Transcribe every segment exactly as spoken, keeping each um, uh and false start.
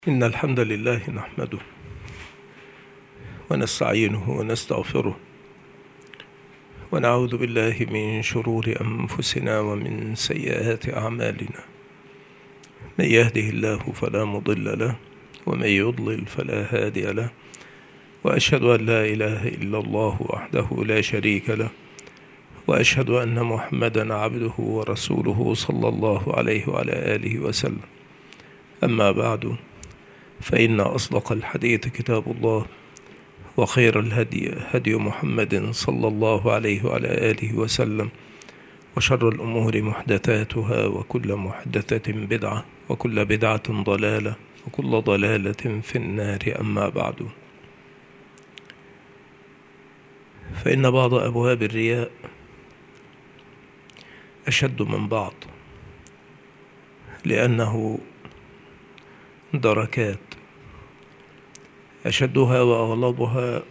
إن الحمد لله نحمده ونستعينه ونستغفره ونعوذ بالله من شرور أنفسنا ومن سيئات أعمالنا. من يهده الله فلا مضل له ومن يضلل فلا هادي له، وأشهد أن لا إله إلا الله وحده لا شريك له، وأشهد أن محمدا عبده ورسوله صلى الله عليه وعلى آله وسلم. أما بعد، فإن أصدق الحديث كتاب الله، وخير الهدي هدي محمد صلى الله عليه وعلى آله وسلم، وشر الأمور محدثاتها، وكل محدثة بدعة، وكل بدعة ضلالة، وكل ضلالة في النار. أما بعد، فإن بعض أبواب الرياء أشد من بعض، لأنه دركات. أشدها وأغلظها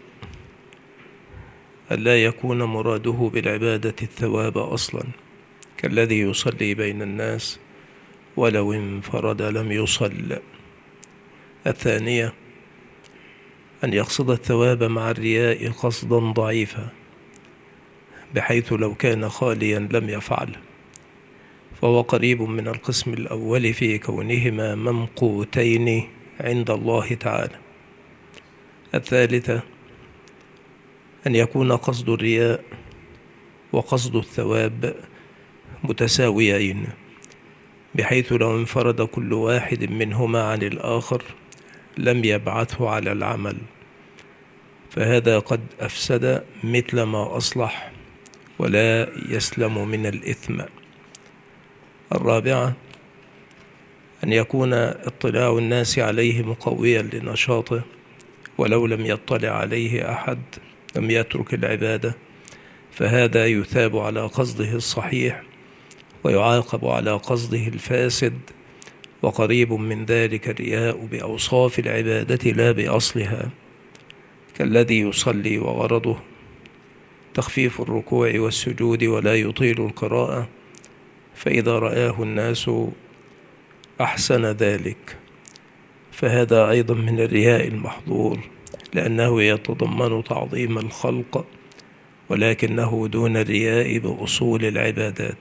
ألا يكون مراده بالعبادة الثواب أصلا، كالذي يصلي بين الناس ولو انفرد لم يصل. الثانية أن يقصد الثواب مع الرياء قصدا ضعيفا، بحيث لو كان خاليا لم يفعل، فهو قريب من القسم الأول في كونهما ممقوتين عند الله تعالى. الثالثة أن يكون قصد الرياء وقصد الثواب متساويين، بحيث لو انفرد كل واحد منهما عن الآخر لم يبعثه على العمل، فهذا قد أفسد مثل ما أصلح ولا يسلم من الإثم. الرابعة أن يكون اطلاع الناس عليه مقويا لنشاطه، ولو لم يطلع عليه أحد لم يترك العبادة، فهذا يثاب على قصده الصحيح ويعاقب على قصده الفاسد. وقريب من ذلك الرياء بأوصاف العبادة لا بأصلها، كالذي يصلي وغرضه تخفيف الركوع والسجود ولا يطيل القراءة، فإذا رآه الناس أحسن ذلك، فهذا أيضا من الرياء المحظور، لأنه يتضمن تعظيم الخلق، ولكنه دون الرياء بأصول العبادات.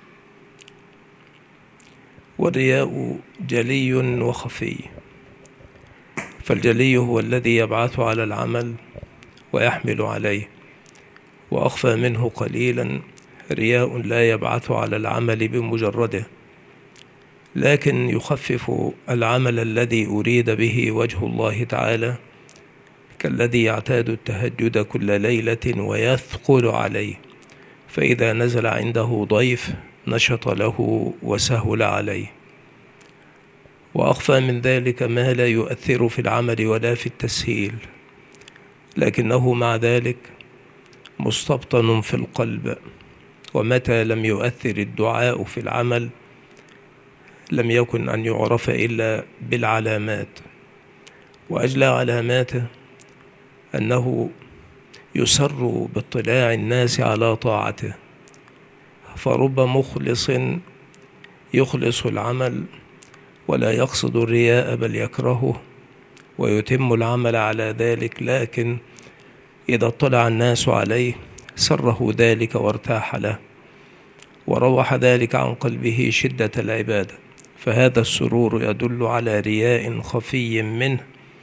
والرياء جلي وخفي، فالجلي هو الذي يبعث على العمل ويحمل عليه، وأخفى منه قليلا رياء لا يبعث على العمل بمجرده، لكن يخفف العمل الذي أريد به وجه الله تعالى، كالذي يعتاد التهجد كل ليلة ويثقل عليه، فإذا نزل عنده ضيف نشط له وسهل عليه. وأخفى من ذلك ما لا يؤثر في العمل ولا في التسهيل، لكنه مع ذلك مستبطن في القلب، ومتى لم يؤثر الدعاء في العمل لم يكن أن يعرف إلا بالعلامات. وأجلى علاماته أنه يسر باطلاع الناس على طاعته، فرب مخلص يخلص العمل ولا يقصد الرياء بل يكرهه ويتم العمل على ذلك، لكن إذا اطلع الناس عليه سره ذلك وارتاح له، وروح ذلك عن قلبه شدة العبادة، فهذا السرور يدل على رياء خفي منه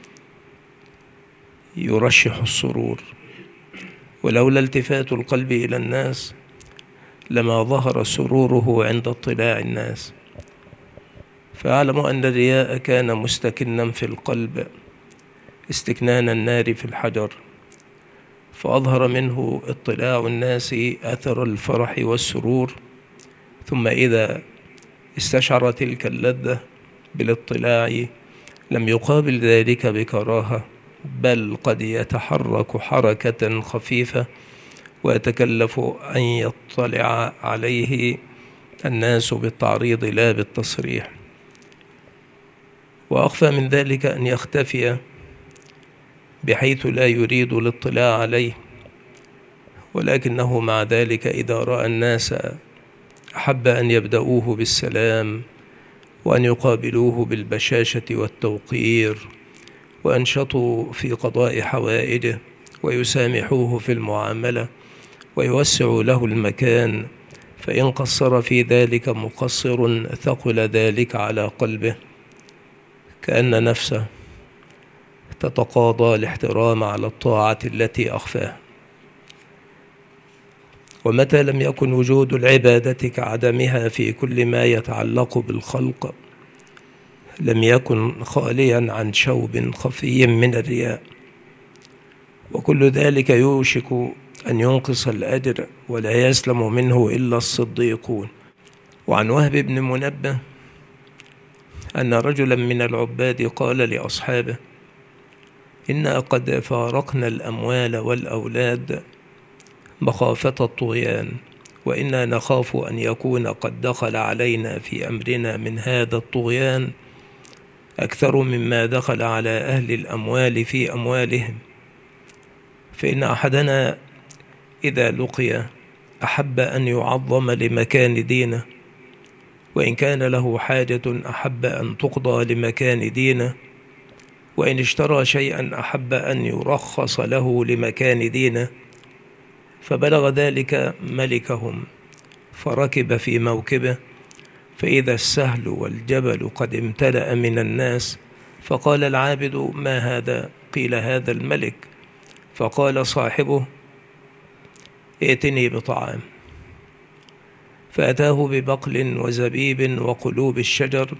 يرشح السرور. ولولا التفات القلب إلى الناس لما ظهر سروره عند اطلاع الناس. فأعلم أن الرياء كان مستكنا في القلب استكنان النار في الحجر، فأظهر منه اطلاع الناس أثر الفرح والسرور، ثم إذا استشعر تلك اللذة بالاطلاع لم يقابل ذلك بكراهة، بل قد يتحرك حركة خفيفة ويتكلف أن يطلع عليه الناس بالتعريض لا بالتصريح. وأخفى من ذلك أن يختفي بحيث لا يريد الاطلاع عليه، ولكنه مع ذلك إذا رأى الناس أحب أن يبدأوه بالسلام وأن يقابلوه بالبشاشة والتوقير، وأنشطوا في قضاء حوائجه، ويسامحوه في المعاملة، ويوسعوا له المكان، فإن قصر في ذلك مقصر ثقل ذلك على قلبه، كأن نفسه تتقاضى الاحترام على الطاعة التي أخفاها. ومتى لم يكن وجود العبادة كعدمها في كل ما يتعلق بالخلق، لم يكن خاليا عن شوب خفي من الرياء، وكل ذلك يوشك أن ينقص الأجر، ولا يسلم منه إلا الصديقون. وعن وهب بن منبه أن رجلا من العباد قال لأصحابه: إنا قد فارقنا الأموال والأولاد مخافة الطغيان، وإنا نخاف أن يكون قد دخل علينا في أمرنا من هذا الطغيان أكثر مما دخل على أهل الأموال في أموالهم، فإن أحدنا إذا لقي أحب أن يعظم لمكان دينه، وإن كان له حاجة أحب أن تقضى لمكان دينه، وإن اشترى شيئا أحب أن يرخص له لمكان دينه. فبلغ ذلك ملكهم، فركب في موكبه، فإذا السهل والجبل قد امتلأ من الناس، فقال العابد: ما هذا؟ قيل: هذا الملك. فقال صاحبه: ائتني بطعام. فأتاه ببقل وزبيب وقلوب الشجر،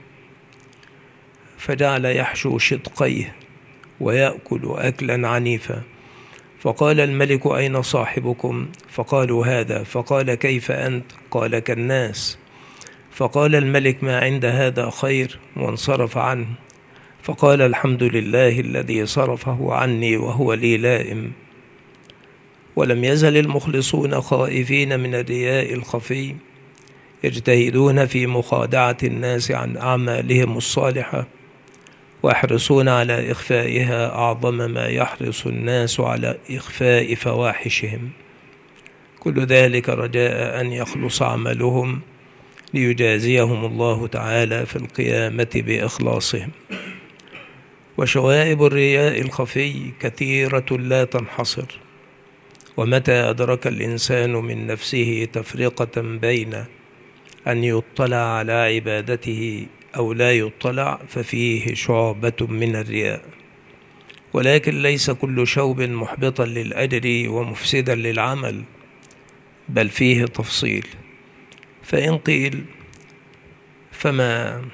فجعل يحشو شدقيه ويأكل أكلا عنيفا. فقال الملك: أين صاحبكم؟ فقالوا: هذا. فقال: كيف أنت؟ قال: كالناس. فقال الملك: ما عند هذا خير، وانصرف عنه. فقال: الحمد لله الذي صرفه عني وهو لي لائم. ولم يزل المخلصون خائفين من الرياء الخفي، يجتهدون في مخادعة الناس عن أعمالهم الصالحة، ويحرصون على إخفائها أعظم ما يحرص الناس على إخفاء فواحشهم، كل ذلك رجاء أن يخلص عملهم ليجازيهم الله تعالى في القيامة بإخلاصهم. وشوائب الرياء الخفي كثيرة لا تنحصر، ومتى أدرك الإنسان من نفسه تفرقة بين أن يطلع على عبادته أو لا يطلع، ففيه شعبة من الرياء. ولكن ليس كل شوب محبطا للأجر ومفسدا للعمل، بل فيه تفصيل. فإن قيل: فما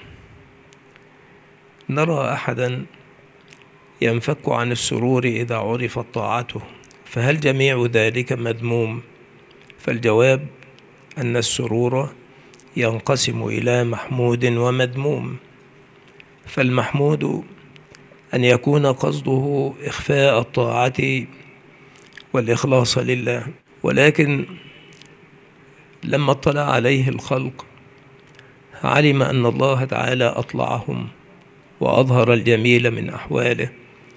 نرى أحدا ينفك عن السرور إذا عرفت طاعته، فهل جميع ذلك مذموم؟ فالجواب أن السرور ينقسم إلى محمود ومذموم. فالمحمود أن يكون قصده إخفاء الطاعة والإخلاص لله، ولكن لما اطلع عليه الخلق علم أن الله تعالى أطلعهم وأظهر الجميل من أحواله،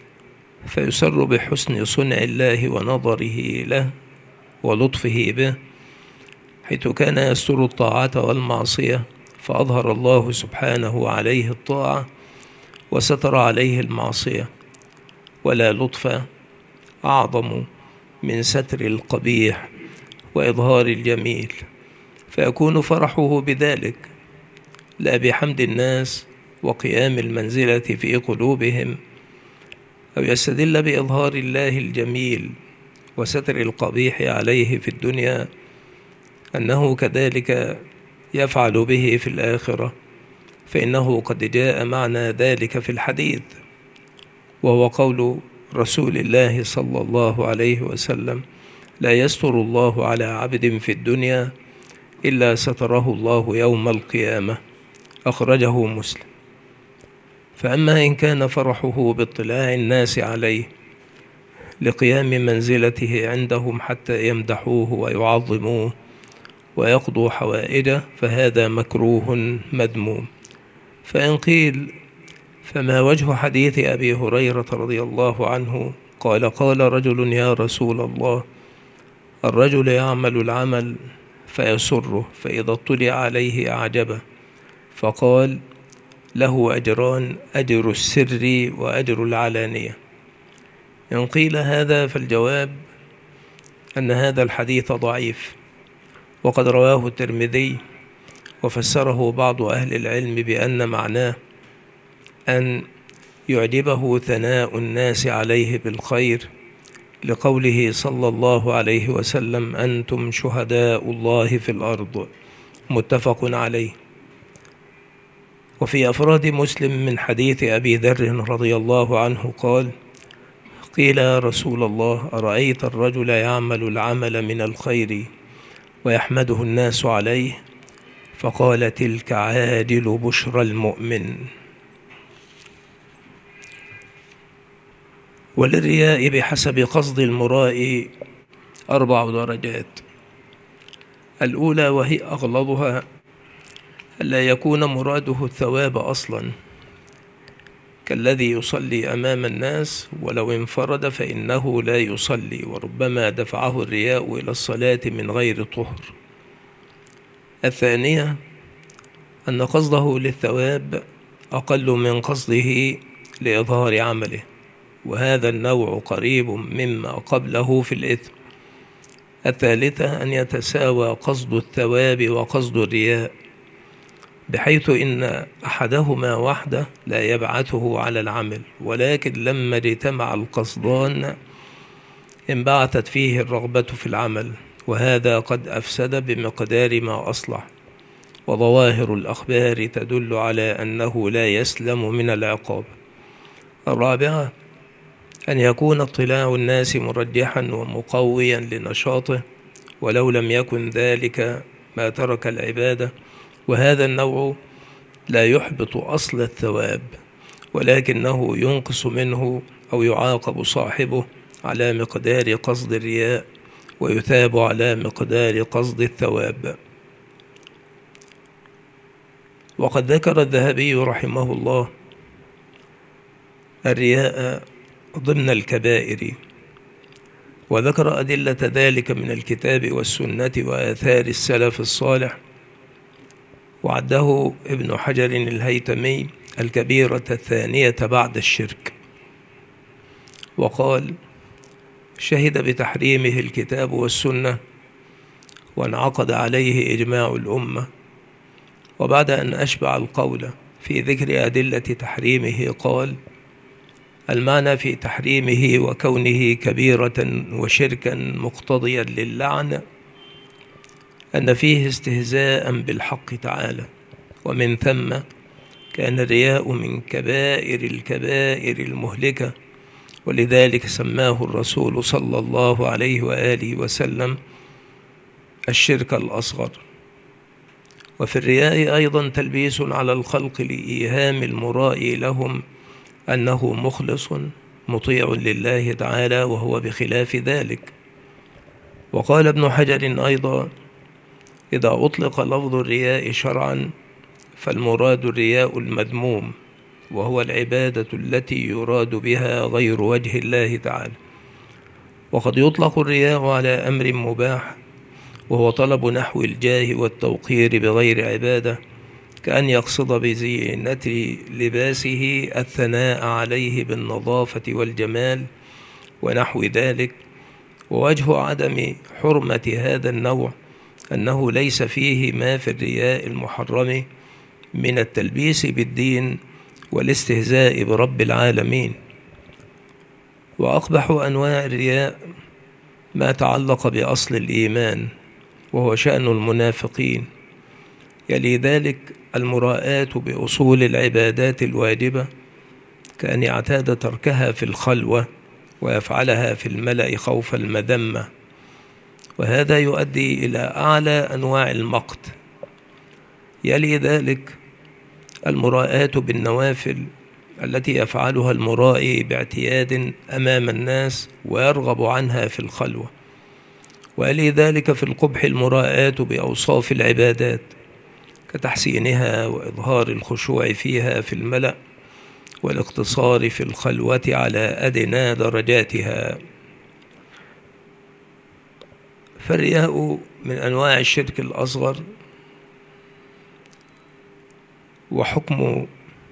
فيسر بحسن صنع الله ونظره له ولطفه به، حيث كان يستر الطاعة والمعصية، فأظهر الله سبحانه عليه الطاعة وستر عليه المعصية. ولا لطف أعظم من ستر القبيح وإظهار الجميل، فيكون فرحه بذلك لا بحمد الناس وقيام المنزلة في قلوبهم، أو يستدل بإظهار الله الجميل وستر القبيح عليه في الدنيا أنه كذلك يفعل به في الآخرة، فإنه قد جاء معنى ذلك في الحديث، وهو قول رسول الله صلى الله عليه وسلم: لا يستر الله على عبد في الدنيا إلا ستره الله يوم القيامة، أخرجه مسلم. فأما إن كان فرحه باطلاع الناس عليه لقيام منزلته عندهم حتى يمدحوه ويعظموه ويقضوا حوائجه، فهذا مكروه مذموم. فإن قيل: فما وجه حديث أبي هريرة رضي الله عنه قال: قال رجل: يا رسول الله، الرجل يعمل العمل فيسره، فإذا اطلع عليه أعجبه، فقال: له أجران: أجر السر وأجر العلانية. إن قيل هذا فالجواب أن هذا الحديث ضعيف، وقد رواه الترمذي وفسره بعض أهل العلم بأن معناه أن يعجبه ثناء الناس عليه بالخير، لقوله صلى الله عليه وسلم: أنتم شهداء الله في الأرض، متفق عليه. وفي أفراد مسلم من حديث أبي ذر رضي الله عنه قال: قيل يا رسول الله، أرأيت الرجل يعمل العمل من الخير ويحمده الناس عليه؟ فقال: تلك عاجل بشرى المؤمن. وللرياء بحسب قصد المرائي أربع درجات: الأولى وهي أغلظها ألا يكون مراده الثواب أصلا، كالذي يصلي أمام الناس ولو انفرد فإنه لا يصلي، وربما دفعه الرياء إلى الصلاة من غير طهر. الثانية أن قصده للثواب أقل من قصده لإظهار عمله، وهذا النوع قريب مما قبله في الإثم. الثالثة أن يتساوى قصد الثواب وقصد الرياء، بحيث إن أحدهما وحده لا يبعثه على العمل، ولكن لما اجتمع القصدان انبعثت فيه الرغبة في العمل، وهذا قد أفسد بمقدار ما أصلح. وظواهر الأخبار تدل على أنه لا يسلم من العقاب. الرابعة أن يكون اطلاع الناس مرجحا ومقويا لنشاطه، ولو لم يكن ذلك ما ترك العبادة، وهذا النوع لا يحبط أصل الثواب، ولكنه ينقص منه أو يعاقب صاحبه على مقدار قصد الرياء، ويثاب على مقدار قصد الثواب. وقد ذكر الذهبي رحمه الله الرياء ضمن الكبائر، وذكر أدلة ذلك من الكتاب والسنة وآثار السلف الصالح، وعده ابن حجر الهيتمي الكبيرة الثانية بعد الشرك، وقال: شهد بتحريمه الكتاب والسنة، وانعقد عليه إجماع الأمة. وبعد أن أشبع القول في ذكر أدلة تحريمه قال: المعنى في تحريمه وكونه كبيرة وشركا مقتضيا للعن أن فيه استهزاء بالحق تعالى، ومن ثم كان الرياء من كبائر الكبائر المهلكة، ولذلك سماه الرسول صلى الله عليه وآله وسلم الشرك الأصغر. وفي الرياء أيضا تلبيس على الخلق لإيهام المرائي لهم أنه مخلص مطيع لله تعالى، وهو بخلاف ذلك. وقال ابن حجر أيضا: إذا أطلق لفظ الرياء شرعا فالمراد الرياء المذموم، وهو العبادة التي يراد بها غير وجه الله تعالى. وقد يطلق الرياء على أمر مباح، وهو طلب نحو الجاه والتوقير بغير عبادة، كأن يقصد بزينة لباسه الثناء عليه بالنظافة والجمال ونحو ذلك. ووجه عدم حرمة هذا النوع أنه ليس فيه ما في الرياء المحرم من التلبيس بالدين والاستهزاء برب العالمين. وأقبح أنواع الرياء ما تعلق بأصل الإيمان، وهو شأن المنافقين. يلي ذلك المراءة بأصول العبادات الواجبة، كأن يعتاد تركها في الخلوة ويفعلها في الملأ خوف المذمة، وهذا يؤدي إلى أعلى أنواع المقت. يلي ذلك المراءة بالنوافل التي يفعلها المرائي باعتياد أمام الناس ويرغب عنها في الخلوة. ويلي ذلك في القبح المراءة بأوصاف العبادات، كتحسينها وإظهار الخشوع فيها في الملأ، والاقتصار في الخلوة على أدنى درجاتها. فالرياء من أنواع الشرك الأصغر، وحكم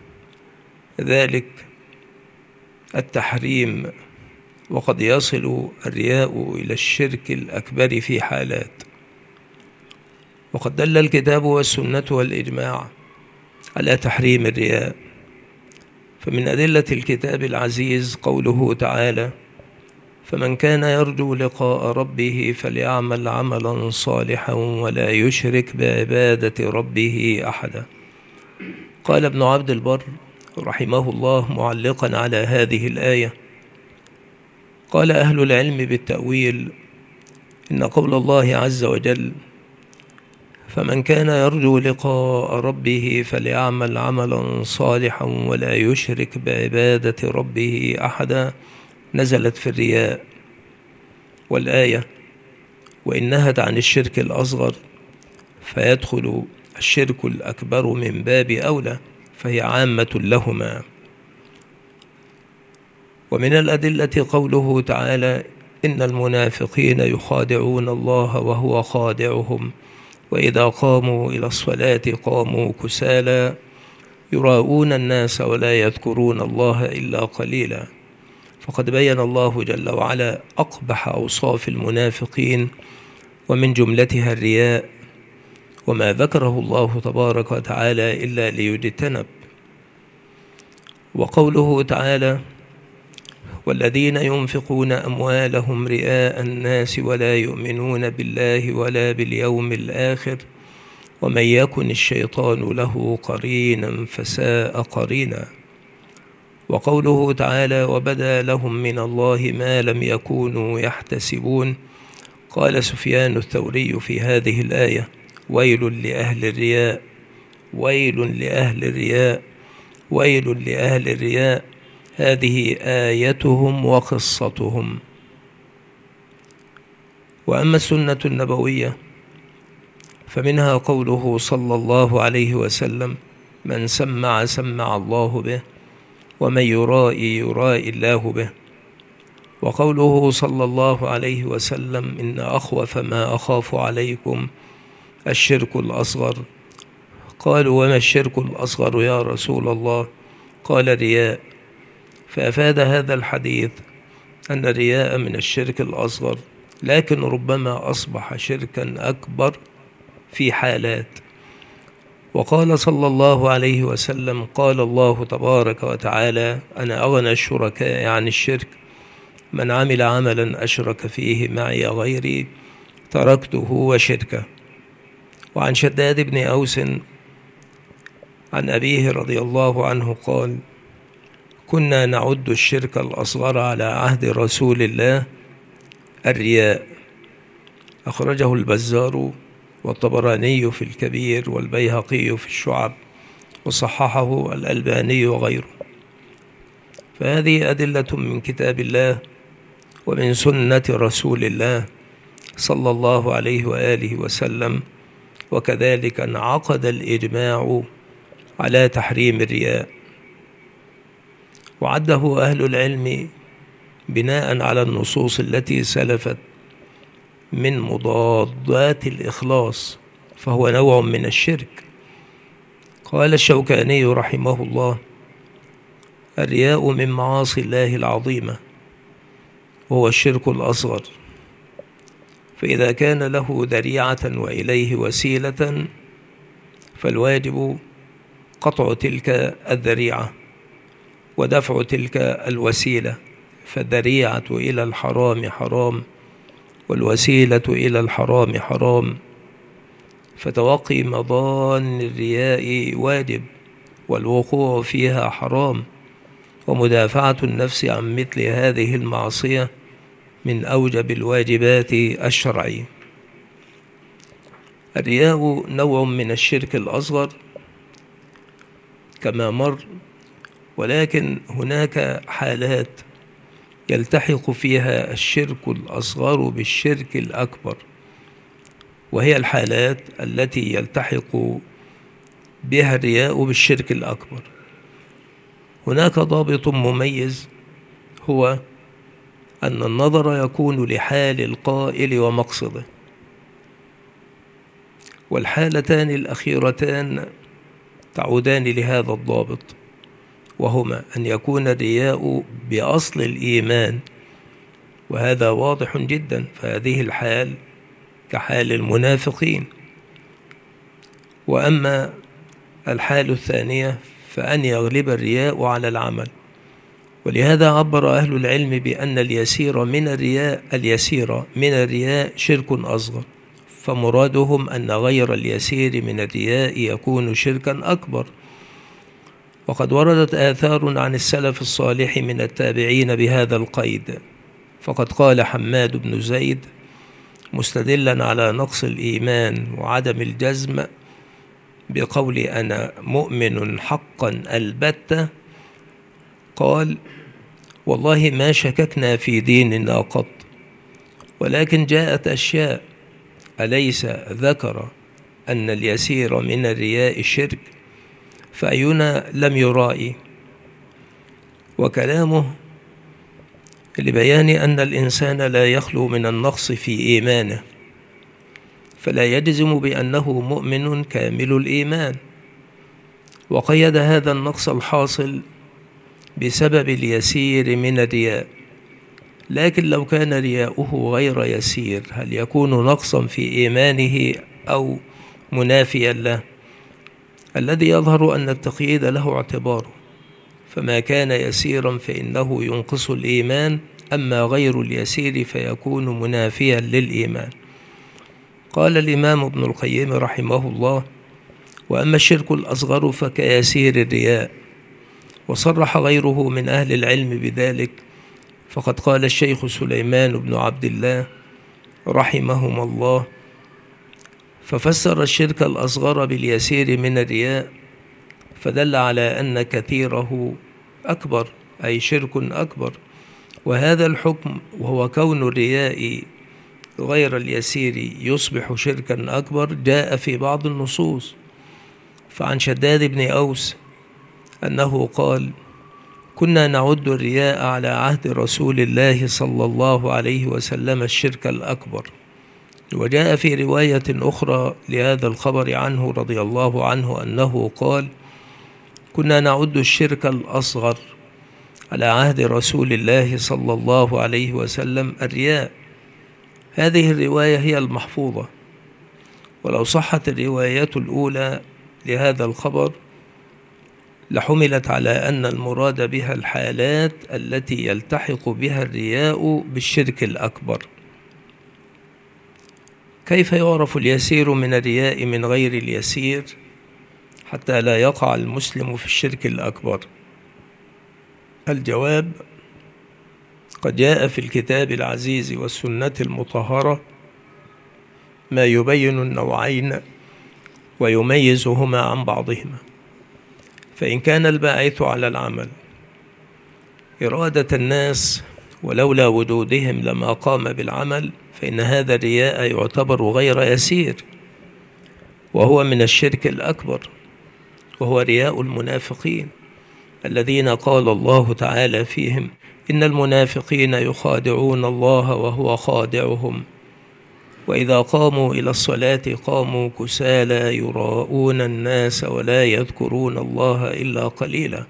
ذلك التحريم، وقد يصل الرياء إلى الشرك الأكبر في حالات. وقد دل الكتاب والسنة والإجماع على تحريم الرياء، فمن أدلة الكتاب العزيز قوله تعالى: فمن كان يرجو لقاء ربه فليعمل عملا صالحا ولا يشرك بعبادة ربه أحدا. قال ابن عبد البر رحمه الله معلقا على هذه الآية: قال أهل العلم بالتأويل إن قول الله عز وجل: فمن كان يرجو لقاء ربه فليعمل عملا صالحا ولا يشرك بعبادة ربه أحدا نزلت في الرياء، والآية وإن نهت عن الشرك الأصغر فيدخل الشرك الأكبر من باب أولى، فهي عامة لهما. ومن الأدلة قوله تعالى: إن المنافقين يخادعون الله وهو خادعهم وإذا قاموا إلى الصلاة قاموا كسالى يراءون الناس ولا يذكرون الله إلا قليلا. فقد بين الله جل وعلا أقبح أوصاف المنافقين، ومن جملتها الرياء، وما ذكره الله تبارك وتعالى إلا ليجتنب. وقوله تعالى: والذين ينفقون أموالهم رئاء الناس ولا يؤمنون بالله ولا باليوم الآخر ومن يكن الشيطان له قرينا فساء قرينا. وقوله تعالى: وبدا لهم من الله ما لم يكونوا يحتسبون. قال سفيان الثوري في هذه الآية: ويل لأهل الرياء، ويل لأهل الرياء، ويل لأهل الرياء، هذه آيتهم وقصتهم. وأما السنة النبوية فمنها قوله صلى الله عليه وسلم: من سمع سمع الله به، ومن يرائي يرائي الله به. وقوله صلى الله عليه وسلم: إن أخوف ما أخاف عليكم الشرك الأصغر. قالوا: وما الشرك الأصغر يا رسول الله؟ قال: الرياء. فأفاد هذا الحديث أن الرياء من الشرك الأصغر، لكن ربما أصبح شركا أكبر في حالات. وقال صلى الله عليه وسلم: قال الله تبارك وتعالى: أنا أغنى الشركاء عن الشرك، من عمل عملا أشرك فيه معي غيري تركته وشركه. وعن شداد بن أوس عن أبيه رضي الله عنه قال: كنا نعد الشرك الأصغر على عهد رسول الله الرياء. أخرجه البزار والطبراني في الكبير والبيهقي في الشعب، وصححه الألباني وغيره. فهذه أدلة من كتاب الله ومن سنة رسول الله صلى الله عليه وآله وسلم، وكذلك انعقد الإجماع على تحريم الرياء. وعده أهل العلم بناء على النصوص التي سلفت من مضادات الإخلاص، فهو نوع من الشرك. قال الشوكاني رحمه الله: الرياء من معاصي الله العظيمة، وهو الشرك الأصغر، فإذا كان له ذريعة وإليه وسيلة فالواجب قطع تلك الذريعة ودفع تلك الوسيلة، فالذريعة إلى الحرام حرام والوسيلة إلى الحرام حرام، فتوقي مضان الرياء واجب والوقوع فيها حرام، ومدافعة النفس عن مثل هذه المعصية من أوجب الواجبات الشرعية. الرياء نوع من الشرك الأصغر كما مر، ولكن هناك حالات يلتحق فيها الشرك الأصغر بالشرك الأكبر، وهي الحالات التي يلتحق بها الرياء بالشرك الأكبر. هناك ضابط مميز، هو أن النظر يكون لحال القائل ومقصده، والحالتان الأخيرتان تعودان لهذا الضابط، وهما أن يكون الرياء بأصل الإيمان، وهذا واضح جدا، فهذه الحال كحال المنافقين. وأما الحال الثانية فأن يغلب الرياء على العمل، ولهذا عبر أهل العلم بأن اليسير من الرياء اليسير من الرياء شرك أصغر، فمرادهم أن غير اليسير من الرياء يكون شركا أكبر. وقد وردت آثار عن السلف الصالح من التابعين بهذا القيد، فقد قال حماد بن زيد مستدلا على نقص الإيمان وعدم الجزم بقول أنا مؤمن حقا البتة، قال والله ما شككنا في ديننا قط، ولكن جاءت أشياء أليس ذكر أن اليسير من الرياء شرك، فأينا لم يرائي. وكلامه لبيان أن الإنسان لا يخلو من النقص في إيمانه، فلا يجزم بأنه مؤمن كامل الإيمان، وقيد هذا النقص الحاصل بسبب اليسير من الرياء. لكن لو كان رياؤه غير يسير هل يكون نقصا في إيمانه أو منافيا له؟ الذي يظهر أن التقييد له اعتباره، فما كان يسيرا فإنه ينقص الإيمان، أما غير اليسير فيكون منافيا للإيمان. قال الإمام ابن القيم رحمه الله: وأما الشرك الأصغر فكيسير الرياء. وصرح غيره من أهل العلم بذلك، فقد قال الشيخ سليمان بن عبد الله رحمهما الله، ففسر الشرك الأصغر باليسير من الرياء، فدل على أن كثيره أكبر، أي شرك أكبر. وهذا الحكم وهو كون الرياء غير اليسير يصبح شركا أكبر جاء في بعض النصوص. فعن شداد بن أوس أنه قال: كنا نعد الرياء على عهد رسول الله صلى الله عليه وسلم الشرك الأكبر. وجاء في رواية أخرى لهذا الخبر عنه رضي الله عنه أنه قال: كنا نعد الشرك الأصغر على عهد رسول الله صلى الله عليه وسلم الرياء. هذه الرواية هي المحفوظة، ولو صحت الرواية الأولى لهذا الخبر لحملت على أن المراد بها الحالات التي يلتحق بها الرياء بالشرك الأكبر. كيف يعرف اليسير من الرياء من غير اليسير حتى لا يقع المسلم في الشرك الأكبر؟ الجواب: قد جاء في الكتاب العزيز والسنة المطهرة ما يبين النوعين ويميزهما عن بعضهما. فإن كان الباعث على العمل إرادة الناس ولولا وجودهم لما قام بالعمل، فإن هذا الرياء يعتبر غير يسير، وهو من الشرك الأكبر، وهو رياء المنافقين الذين قال الله تعالى فيهم: إن المنافقين يخادعون الله وهو خادعهم وإذا قاموا إلى الصلاة قاموا كسالى يراءون الناس ولا يذكرون الله إلا قليلا.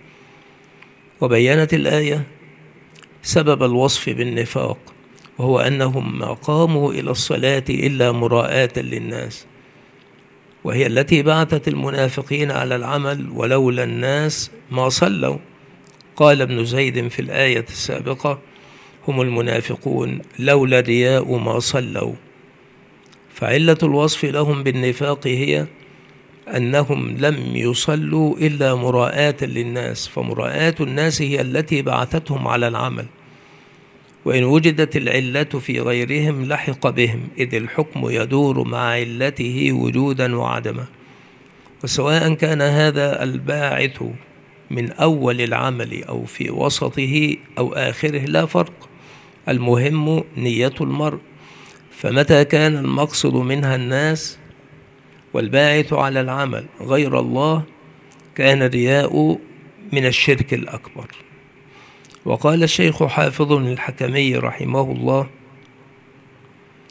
وبينت الآية سبب الوصف بالنفاق، وهو أنهم ما قاموا إلى الصلاة إلا مراءة للناس، وهي التي بعثت المنافقين على العمل، ولولا الناس ما صلوا. قال ابن زيد في الآية السابقة: هم المنافقون لولا الرياء ما صلوا. فعلة الوصف لهم بالنفاق هي أنهم لم يصلوا إلا مراءة للناس، فمراءة الناس هي التي بعثتهم على العمل، وإن وجدت العلة في غيرهم لحق بهم، إذ الحكم يدور مع علته وجودا وعدما. وسواء كان هذا الباعث من أول العمل أو في وسطه أو آخره لا فرق، المهم نية المرء. فمتى كان المقصد منها الناس والباعث على العمل غير الله كان الرياء من الشرك الأكبر. وقال الشيخ حافظ الحكمي رحمه الله: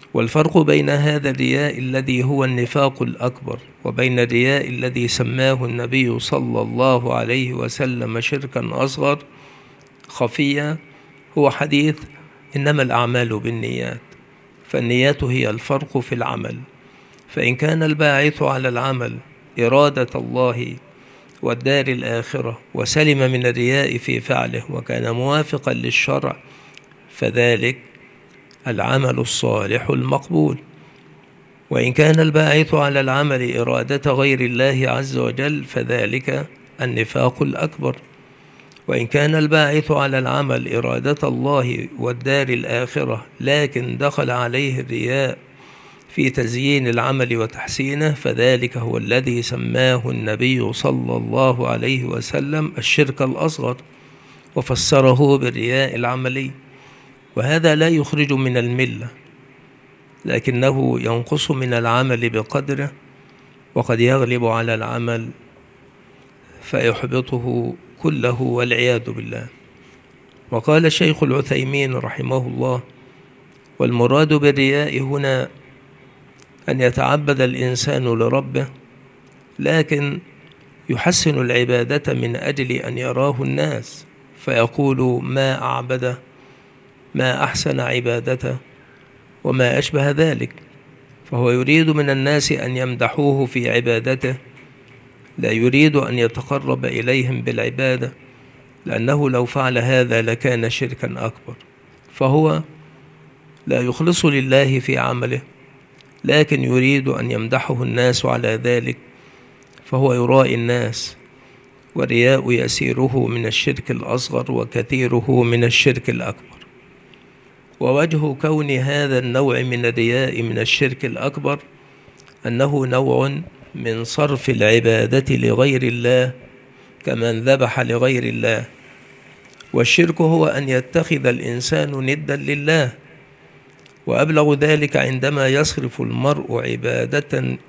والفرق بين هذا الرياء الذي هو النفاق الأكبر وبين الرياء الذي سماه النبي صلى الله عليه وسلم شركا أصغر خفيا هو حديث إنما الأعمال بالنيات. فالنيات هي الفرق في العمل، فإن كان الباعث على العمل إرادة الله والدار الآخرة وسلم من الرياء في فعله وكان موافقا للشرع فذلك العمل الصالح المقبول. وإن كان الباعث على العمل إرادة غير الله عز وجل فذلك النفاق الأكبر. وإن كان الباعث على العمل إرادة الله والدار الآخرة لكن دخل عليه الرياء في تزيين العمل وتحسينه فذلك هو الذي سماه النبي صلى الله عليه وسلم الشرك الأصغر وفسره بالرياء العملي. وهذا لا يخرج من الملة لكنه ينقص من العمل بقدره، وقد يغلب على العمل فيحبطه كله والعياذ بالله. وقال الشيخ العثيمين رحمه الله: والمراد بالرياء هنا أن يتعبد الإنسان لربه لكن يحسن العبادة من أجل أن يراه الناس فيقول ما أعبده، ما أحسن عبادته، وما أشبه ذلك. فهو يريد من الناس أن يمدحوه في عبادته، لا يريد أن يتقرب إليهم بالعبادة، لأنه لو فعل هذا لكان شركا أكبر. فهو لا يخلص لله في عمله لكن يريد أن يمدحه الناس على ذلك، فهو يرائي الناس، والرياء يسيره من الشرك الأصغر وكثيره من الشرك الأكبر. ووجه كون هذا النوع من الرياء من الشرك الأكبر أنه نوع من صرف العبادة لغير الله كمن ذبح لغير الله. والشرك هو أن يتخذ الإنسان ندا لله، وأبلغ ذلك عندما يصرف المرء عبادة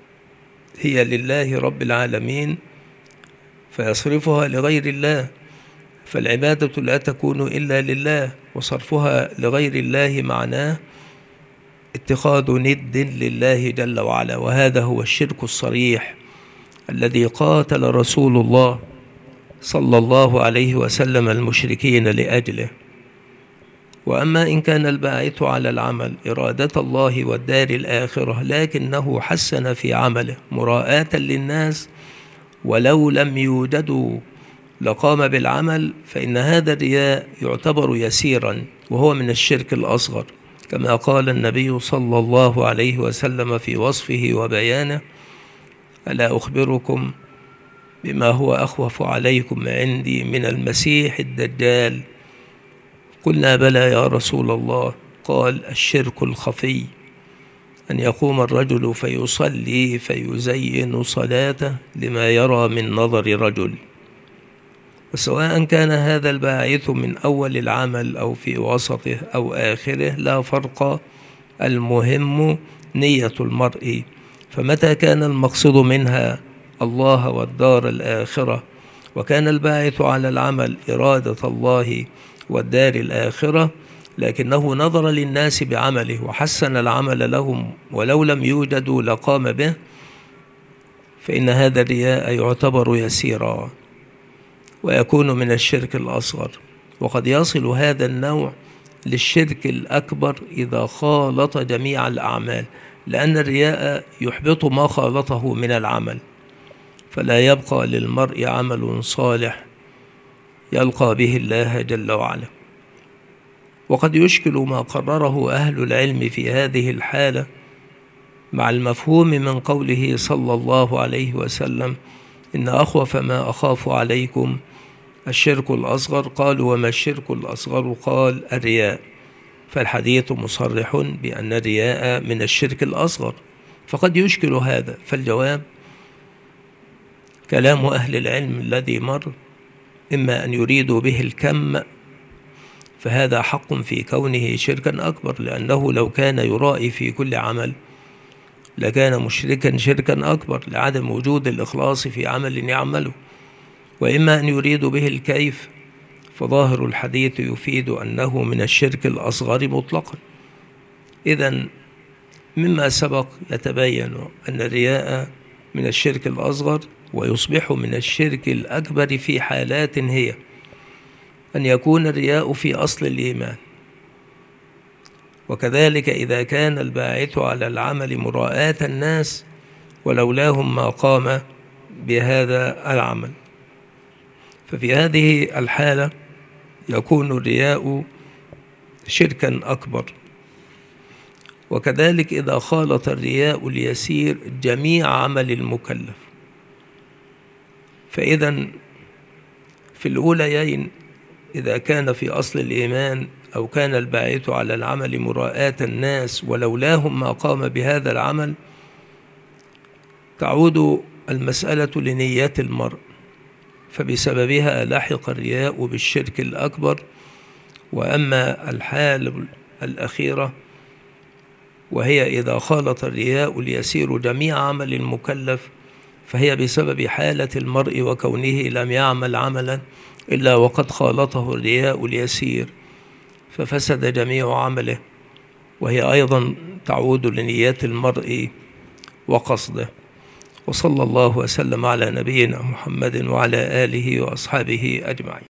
هي لله رب العالمين فيصرفها لغير الله، فالعبادة لا تكون إلا لله، وصرفها لغير الله معناه اتخاذ ند لله جل وعلا. وهذا هو الشرك الصريح الذي قاتل رسول الله صلى الله عليه وسلم المشركين لأجله. وأما إن كان الباعث على العمل إرادة الله والدار الآخرة لكنه حسن في عمله مراءة للناس ولو لم يوجدوا لقام بالعمل فإن هذا الرياء يعتبر يسيرا وهو من الشرك الأصغر، كما قال النبي صلى الله عليه وسلم في وصفه وبيانه: ألا أخبركم بما هو أخوف عليكم عندي من المسيح الدجال؟ قلنا بلى يا رسول الله. قال: الشرك الخفي، أن يقوم الرجل فيصلي فيزين صلاته لما يرى من نظر رجل. وسواء كان هذا الباعث من أول العمل أو في وسطه أو آخره لا فرق، المهم نية المرء. فمتى كان المقصود منها الله والدار الآخرة وكان الباعث على العمل إرادة الله والدار الآخرة لكنه نظر للناس بعمله وحسن العمل لهم ولو لم يوجدوا لقام به، فإن هذا الرياء يعتبر يسيرا ويكون من الشرك الأصغر. وقد يصل هذا النوع للشرك الأكبر إذا خالط جميع الأعمال، لأن الرياء يحبط ما خالطه من العمل، فلا يبقى للمرء عمل صالح يلقى به الله جل وعلا. وقد يشكل ما قرره أهل العلم في هذه الحالة مع المفهوم من قوله صلى الله عليه وسلم: إن أخوف ما أخاف عليكم الشرك الأصغر. قالوا: وما الشرك الأصغر؟ قال: الرياء. فالحديث مصرح بأن الرياء من الشرك الأصغر، فقد يشكل هذا. فالجواب كلام أهل العلم الذي مر، إما أن يريدوا به الكم فهذا حق في كونه شركا أكبر، لأنه لو كان يرائي في كل عمل لكان مشركا شركا أكبر لعدم وجود الإخلاص في عمل يعمله. وإما أن يريدوا به الكيف، فظاهر الحديث يفيد أنه من الشرك الأصغر مطلقا. إذن مما سبق يتبين أن الرياء من الشرك الأصغر، ويصبح من الشرك الأكبر في حالات هي أن يكون الرياء في أصل الإيمان. وكذلك إذا كان الباعث على العمل مراءاة الناس ولولاهم ما قام بهذا العمل، ففي هذه الحالة يكون الرياء شركا أكبر. وكذلك إذا خالط الرياء اليسير جميع عمل المكلف، فإذا في الأوليين إذا كان في أصل الإيمان أو كان الباعث على العمل مراءاة الناس ولولاهم ما قام بهذا العمل، تعود المسألة لنية المرء، فبسببها لحق الرياء بالشرك الأكبر. وأما الحال الأخيرة وهي إذا خالط الرياء اليسير جميع عمل المكلف، فهي بسبب حالة المرء وكونه لم يعمل عملا إلا وقد خالطه الرياء اليسير ففسد جميع عمله، وهي أيضا تعود لنية المرء وقصده. وصلى الله وسلم على نبينا محمد وعلى آله وأصحابه أجمعين.